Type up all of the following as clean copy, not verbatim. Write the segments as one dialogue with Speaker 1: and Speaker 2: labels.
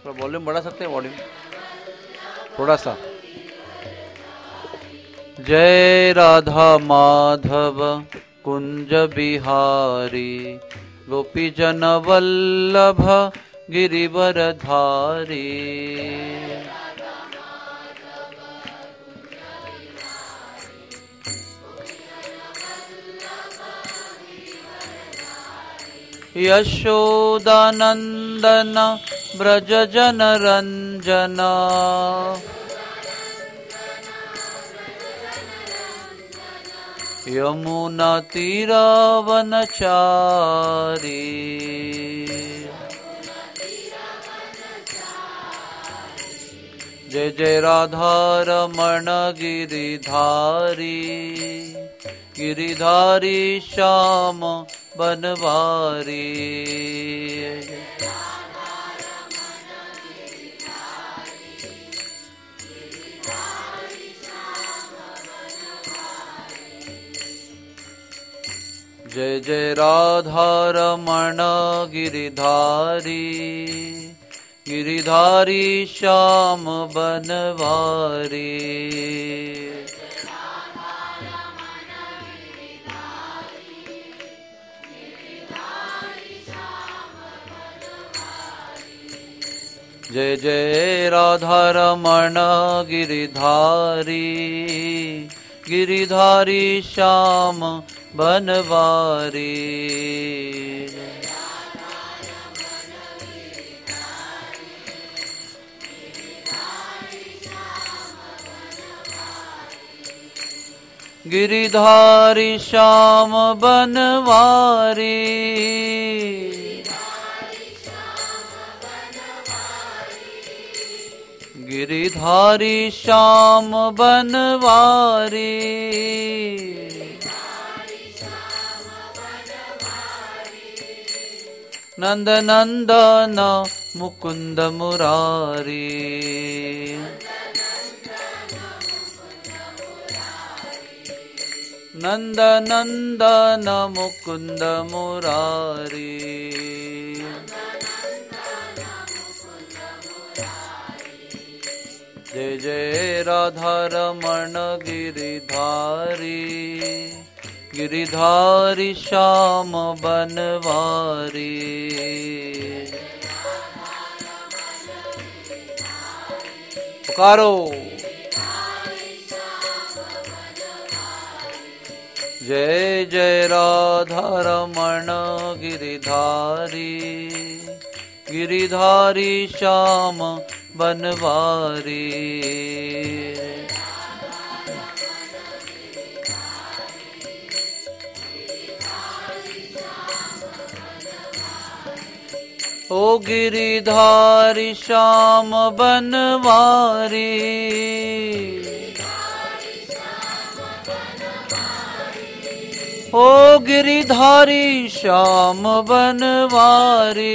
Speaker 1: थोड़ा वॉल्यूम बढ़ा सकते हैं, वॉल्यूम थोड़ा सा। जय राधा माधव कुंज बिहारी, गोपी जन वल्लभ गिरिवर धारी। यशोदानंदन ब्रज जन रंजना, यमुना तीरावनचारी। जय जय राधा रमण गिरिधारी, गिरिधारी श्याम बनवारी। जय जय राधा रमण गिरिधारी, गिरिधारी श्याम बनवारी। जय जय राधा रमण गिरिधारी, गिरिधारी श्याम बनवारी। गिरिधारी श्याम बनवारी। गिरिधारी श्याम बनवारी। नंद नंदन मुकुंद मुरारी। नंद नंदन मुकुंद मुरारी। जय जय राधा रमण गिरिधारी, गिरिधारी श्याम बनवारी। पुकारो। जय जय राधा रमण गिरिधारी, गिरिधारी श्याम बनवारी। ओ गिरिधारी श्याम बनवारी। ओ गिरिधारी श्याम बनवारी।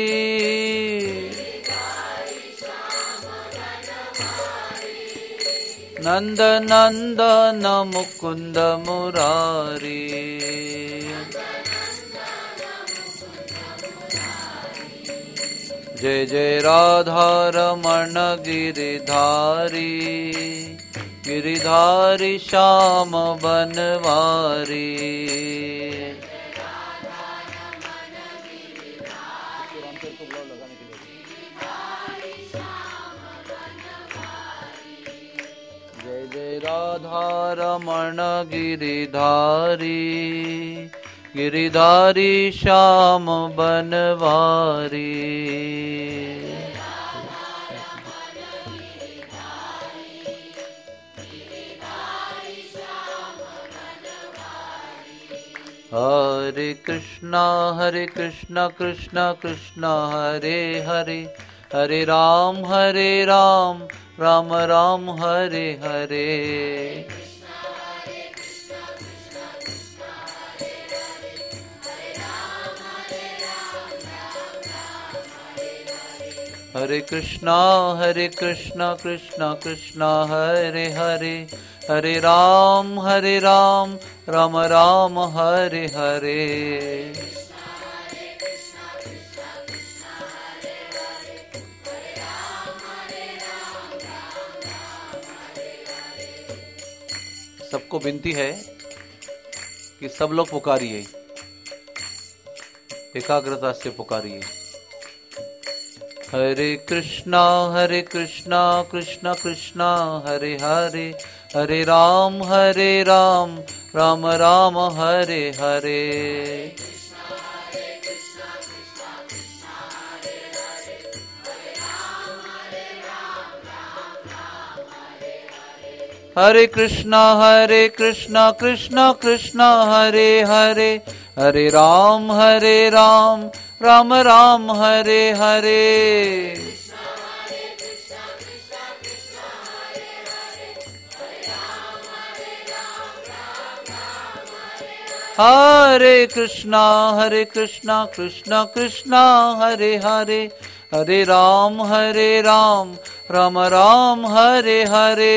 Speaker 1: नंद नंदन मुकुंद मुरारी। जय जय राधा रमण गिरिधारी, गिरिधारी श्याम बनवारी। जय जय राधा रमण गिरिधारी, गिरिधारी श्याम बनवारी। हरे कृष्णा कृष्ण कृष्ण हरे हरे, हरे राम राम राम हरे हरे। हरे कृष्णा कृष्ण कृष्ण हरे हरे, हरे राम राम राम हरे हरे। सबको विनती है कि सब लोग पुकारिए, एकाग्रता से पुकारिए। हरे कृष्णा कृष्णा कृष्णा हरे हरे, हरे राम राम राम हरे हरे। हरे कृष्णा कृष्णा कृष्णा हरे हरे, हरे राम राम राम हरे हरे। हरे कृष्णा कृष्णा कृष्णा हरे हरे, हरे राम राम राम हरे हरे।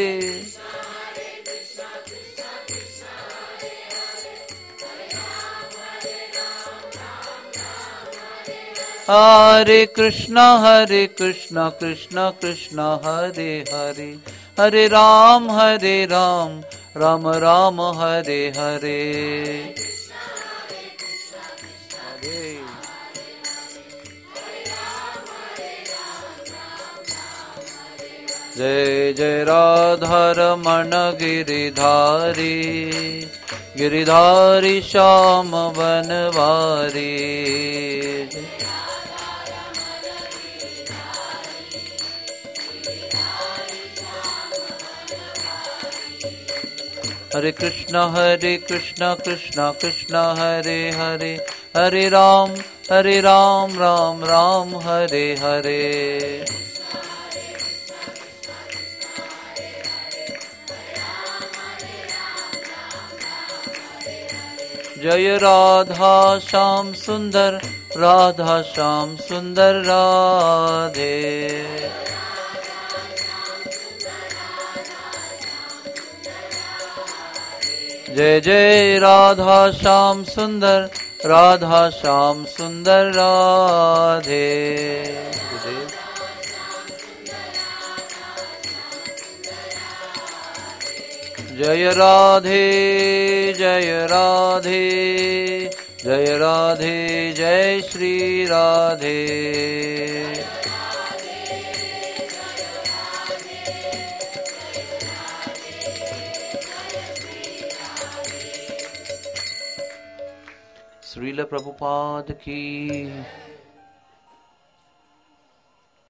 Speaker 1: हरे कृष्णा कृष्णा कृष्णा हरे हरे, हरे राम राम राम हरे हरे। जय जय राधा रमण गिरिधारी, गिरिधारी श्याम बनवारी। हरे कृष्णा कृष्णा कृष्णा हरे हरे, हरे राम राम राम हरे हरे। जय राधा श्याम सुंदर, राधा श्याम सुंदर राधे। जय जय राधा श्याम सुंदर, राधा श्याम सुंदर राधे। जय राधे जय राधे, जय राधे जय श्री राधे। श्रील प्रभुपाद की